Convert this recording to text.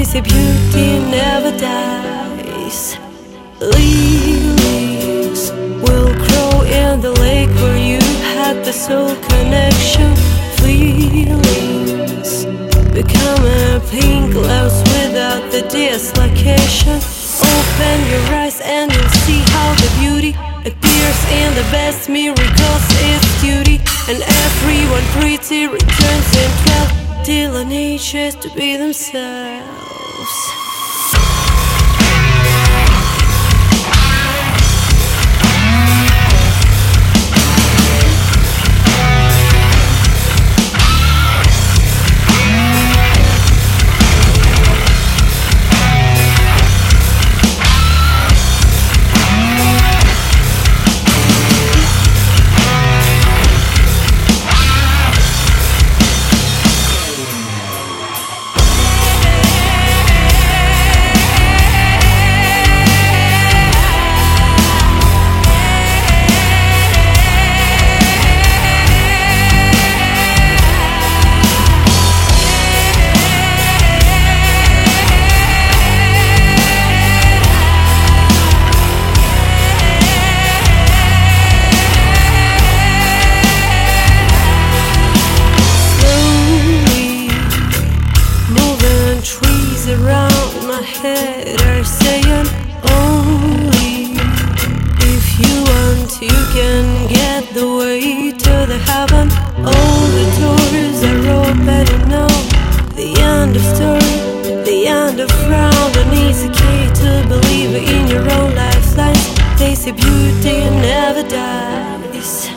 say beauty never dies. Lilies will grow in the lake where you had the soul connection. Feelings become a pink clouds without the dislocation. Open your eyes and you'll see how the beauty appears in the best miracles its duty. And everyone pretty returns in 12 till an ages to be themselves. Around my head are saying only if you want you can get the way to the heaven. All the doors are open and now the end of story, the end of round. And it's okay to believe in your own lifelines. They say beauty never dies.